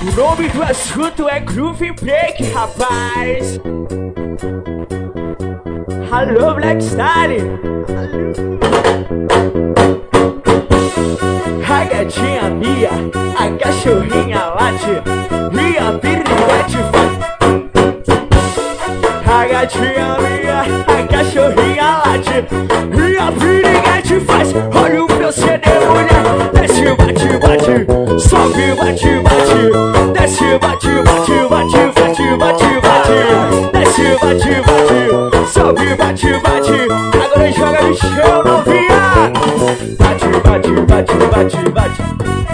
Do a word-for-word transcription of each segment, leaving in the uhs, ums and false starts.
O nome do assunto é Groove Break, rapaz. Alô, Blackstar. A gatinha Mia, a cachorrinha late e a piriguete faz. A gatinha Mia, a cachorrinha late e a piriguete faz. Olha o meu C D, mulher. Desce, bate, bate, sobe, bate, bate. Desce, bate, bate, bate, bate, bate, bate. Desce, bate, bate, sobe, bate, bate. Agora joga no chão, novinha. Bate, bate, bate, bate, bate.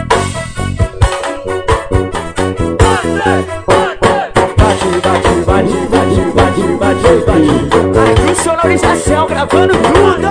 Bate, bate, bate, bate, bate, bate, bate. Aqui sonorização, gravando tudo.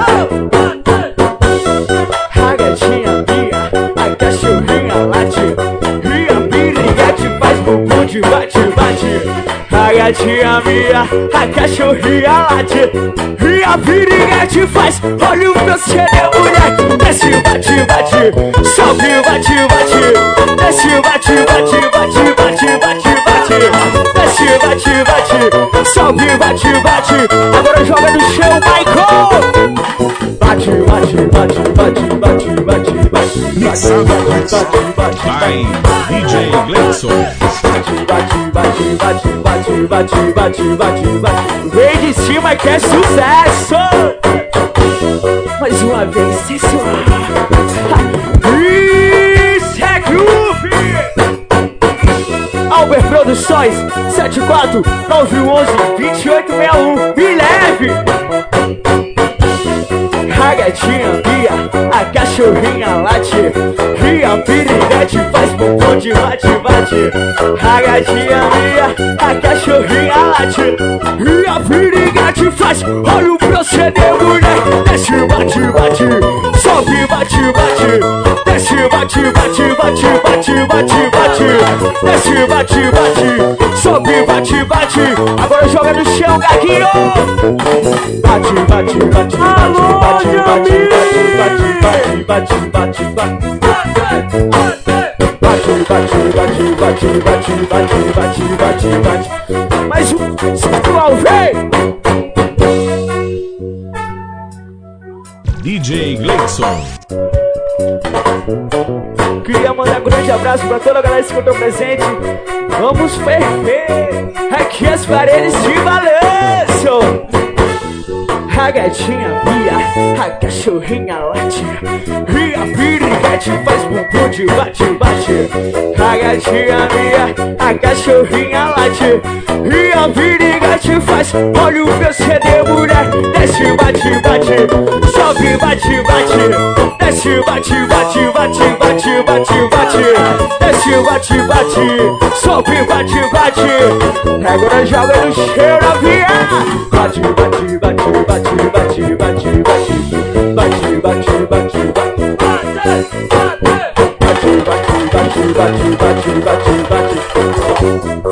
A gatinha Mia, a cachorrinha late e a piriguete faz bumbum de bate, bate. A gatinha Mia, a cachorrinha late e a piriguete faz. Olha o meu C D, mulher. Desce, bate, bate, sobe, bate, bate. Desce, bate, bate, bate, bate, bate, bate. Desce, bate, bate, sobe, bate, bate. Agora joga no chão, Michael. Bate, bate, bate, bate, bate, bate, bate. Mixado by D J Gleison. Bate, bate, bate, bate, bate, bate, bate, bate, bate. Vem de cima que é sucesso. Mais uma vez, sensual. Isso é groove. Albert Produções, sete quatro nove um um, dois oito seis um. Me leve. A gatinha Mia, a cachorrinha late e a piriguete faz bumbum de bate, bate. A gatinha Mia, a cachorrinha late e a piriguete faz. Olha o meu C D, mulher. Desce, bate, bate, sobe, bate, bate. Desce, bate, bate, bate, bate, bate, bate. Desce, bate, bate, sobe, bate, bate. Agora joga no chão, gaguinho. Bate, bate, bate, bate, bate, bate, bate, bate, bate, bate, bate. Bate, bate, bate, bate, bate, bate, bate, bate, bate. Mais um, sensual, vem! D J Gleison. Queria mandar um grande abraço pra toda a galera que escutou presente. Vamos ferver aqui as paredes de balanço. A gatinha Mia, a cachorrinha late e a piriguete faz bumbum de bate, bate. A gatinha Mia, a cachorrinha late e a piriguete faz. Olha o meu C D, mulher. Desce, bate, bate, sobe, bate, bate. Desce, bate, bate, bate, bate, bate, bate. Desce, bate, bate, sobe, bate, bate. Agora joga no chão, novinha. Bate, bate, bate, bate, bate, bate, bate, bate, bate, bate, bate, bate, bate, bate, bate, bate, bate, bate, bate.